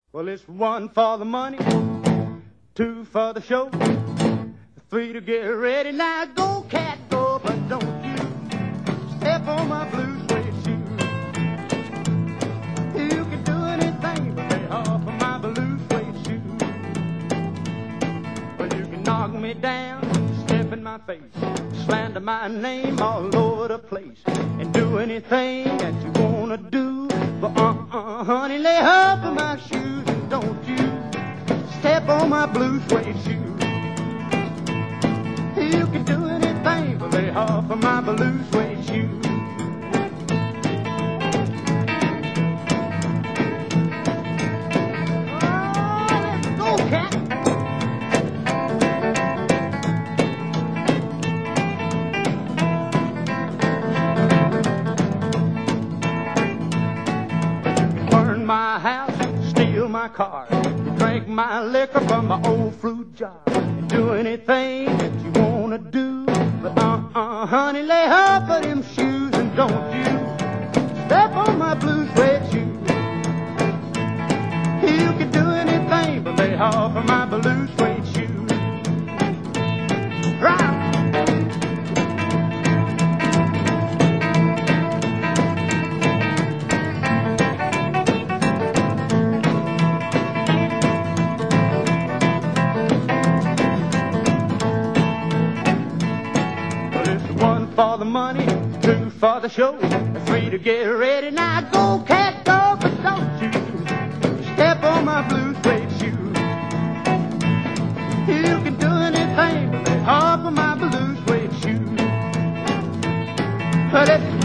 Well, it's one for the money, two for the show, three to get ready. Now go, cat, go, but don't you step on my blue suede shoe. You can do anything but lay off of my blue suede shoe. Well, you can knock me down, step in my face, slander my name all over the place, and do anything that you wanna do. But honey, lay off of my shoes and don't you step on my blue suede shoe. You can do anything but lay off of my blue suede shoe. Oh, let's go, cat. Burn my house, steal my car, drink my liquor from my old fruit jar, do anything that you wanna do. But honey, lay off of them shoes and don't you step on my blue suede shoe. You can do anything but lay off of my blue suede shoe. Right. For the money, two for the show, three to get ready. Now go, cat, go, but don't you step on my blue suede shoe. You can do anything but lay off of my blue suede shoe. But it's